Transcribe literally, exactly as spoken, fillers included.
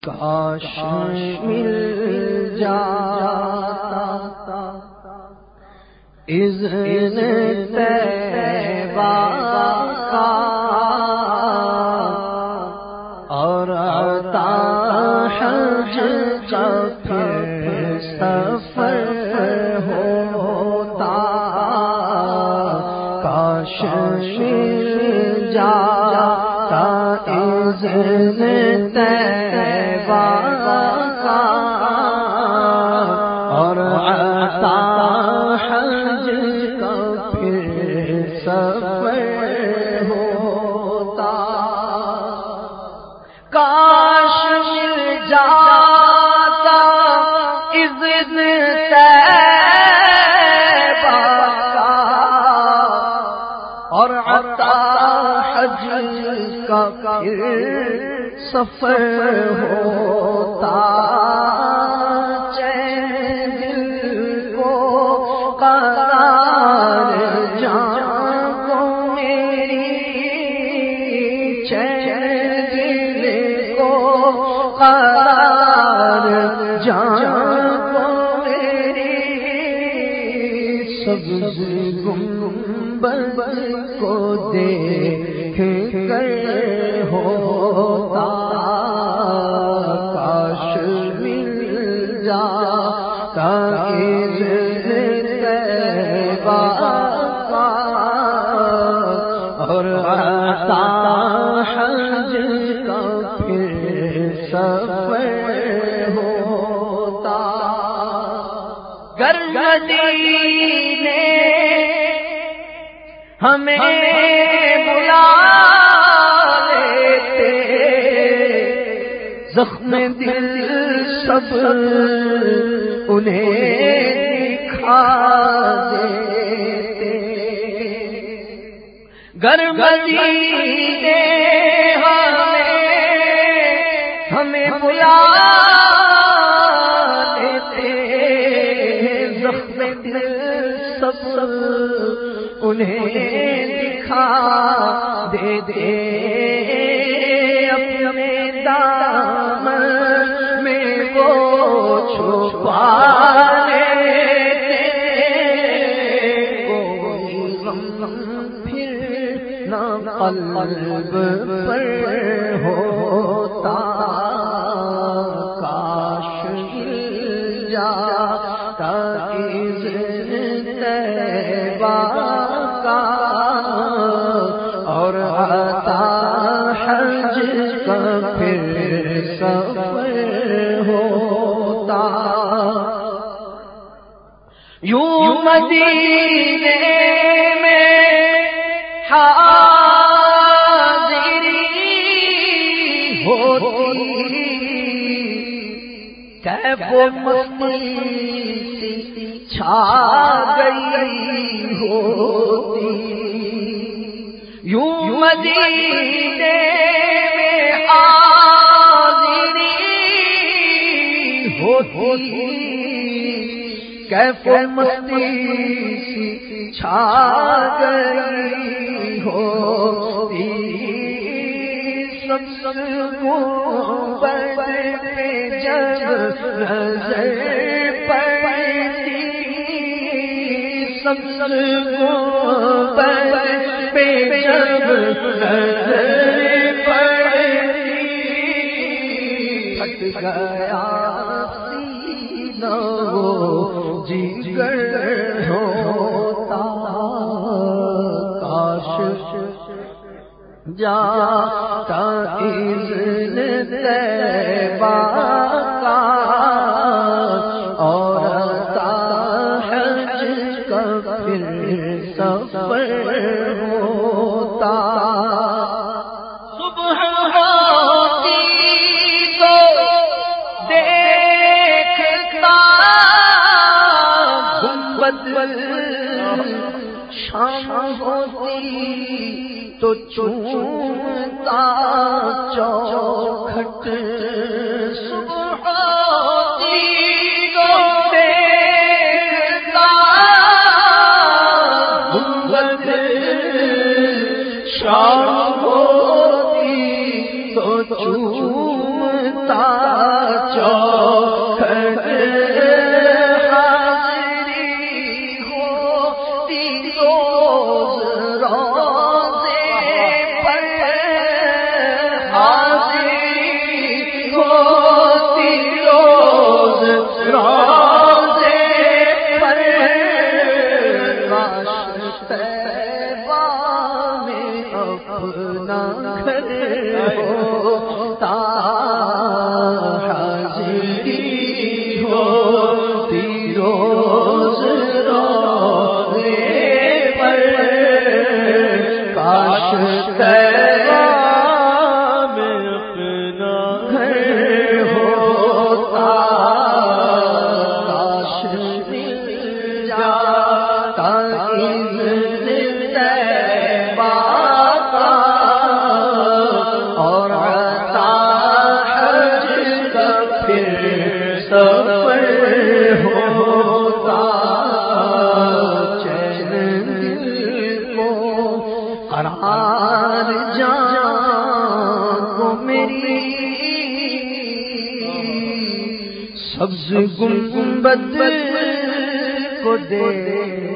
کاش مل جاتا اذن طیبہ کا اور عطا حج کا پھر سفر ہوتا، کاش مل جاتا اذن طیبہ کا اور عطا حج کا پھر سفر ہوتا، کاش مل جاتا اذن طیبہ کا اور عطا حج کا پھر سفر ہوتا، چین دل کو قرار جان کو میری، چین دل کو قرار جان کو میری، سبز گنبد کو دیکھ کر ہوتا، کاش مل جاتا اذن طیبہ کا اور عطا حج کا پھر سفر ہوتا، گر مدینے ہمیں بلا زخم دل سب انہیں دکھا دیتے، گر مدینے ہمیں ہمیں بلا دیتے، زخم دل سب انہیں دکھا دیتے، اپنے دامن میں وہ چھپا لیتے، کوئی غم پھر نہ قلب پر ہوتا، کاش مل جاتا اذن طیبہ کا اور عطا حج کا پھر سفر ہوتا، یوں مدینے میں حاضری ہوتی، کیف و مستی چھا گئی ہوتی، یوں مدینے میں حاضری ہوتی، کیف و مستی چھا گئی ہوتی، سب گنبد پہ جب نظر پڑتی، سب گنبد پہ جب نظر پڑتی، پھٹ گیا سینہ وہ جگر ہوتا، کاش جاتا اذن طیبہ کا اور عطا حج کا پھر سفر ہوتا، صبح ہوتی تو دیکھتا گنبد، شام ہوتی تو چومتا چوکھٹ، صبح ہوتی تو دیکھتا گنبد، شام ہوتی تو چومتا قرار جان کو میری سبز گنبد کو دے